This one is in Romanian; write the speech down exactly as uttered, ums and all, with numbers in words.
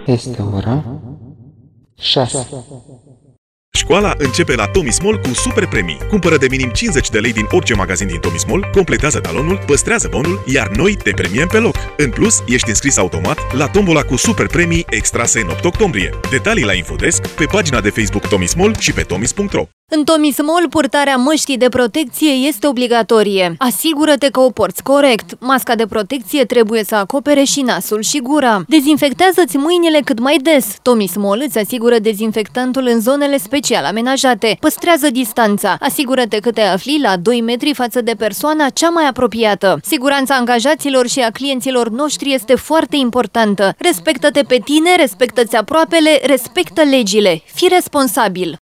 Este ora șase. Școala începe la Tommy Small cu super premii. Cumpără de minim cincizeci de lei din orice magazin din Tommy Small, completează talonul, păstrează bonul, iar noi te premiem pe loc. În plus, ești înscris automat la tombola cu super premii extrase în opt octombrie. Detalii la Infodesk, pe pagina de Facebook Tommy Small și pe tomis punct ro. În Tommy Small, purtarea măștii de protecție este obligatorie. Asigură-te că o porți corect. Masca de protecție trebuie să acopere și nasul și gura. Dezinfectează-ți mâinile cât mai des. Tommy Small îți asigură dezinfectantul în zonele special amenajate. Păstrează distanța. Asigură-te că te afli la doi metri față de persoana cea mai apropiată. Siguranța angajaților și a clienților noștri este foarte importantă. Respectă-te pe tine, respectă-ți aproapele, respectă legile. Fii responsabil.